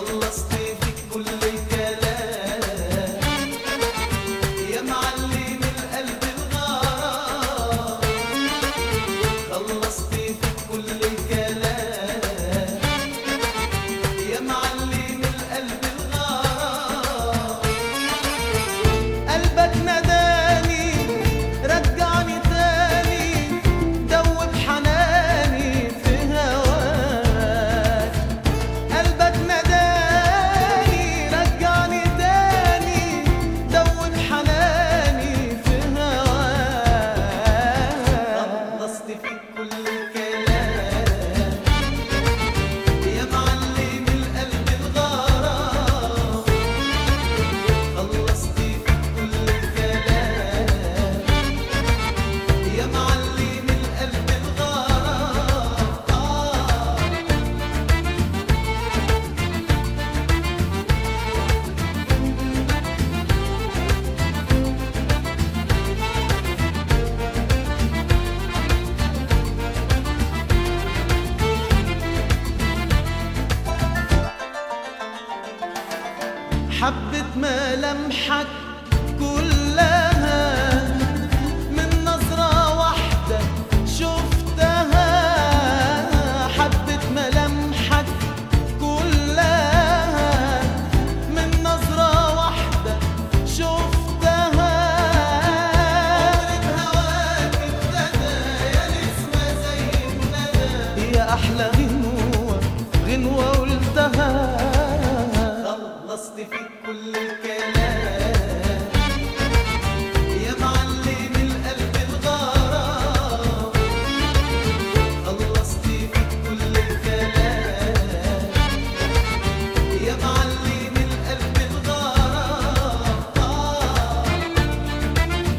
خلصت في كل الكلام يا معلم القلب الغرام. خلصت في كل الكلام يا معلم القلب الغرام. قلبك نداني رجعني تاني دوب حناني في هواك. قلبك نداني رجعني تاني دوب حناني في هواك. خلصت في كل الكلام يا معلم القلب الغرام. خلصت في كل الكلام يا معلم القلب الغرام. حبة ملامحك كلها من نظرة واحدة شفتها. حبة ملامحك كلها من نظرة واحدة شفتها. عمري بهواك ابتدى يا نسمة زي الندى يا أحلى غنوة غنوة قلتها. خلصت في كل الكلام يا معلم القلب الغرام. خلصت في كل الكلام يا معلم القلب الغرام.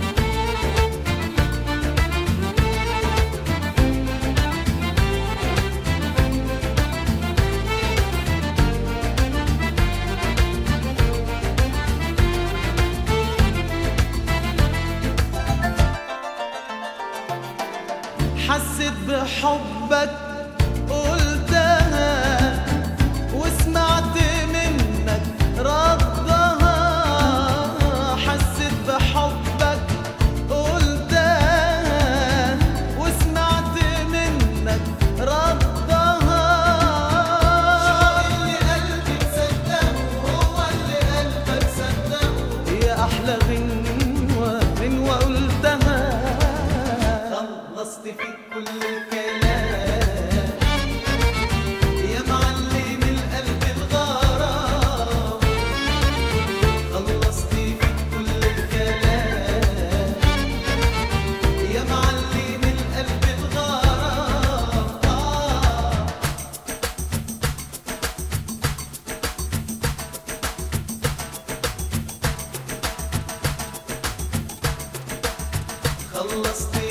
حسيت بحبك قلتها وسمعت منك ردها. حسيت بحبك قلتها وسمعت منك ردها. شعور اللي قلبي مصدقه هو اللي قلبك صدقه يا أحلى غنوة غنوة قلتها. خلصت في كل الكلام يا معلم القلب الغرام. خلصت في كل الكلام يا معلم القلب الغرام. خلصت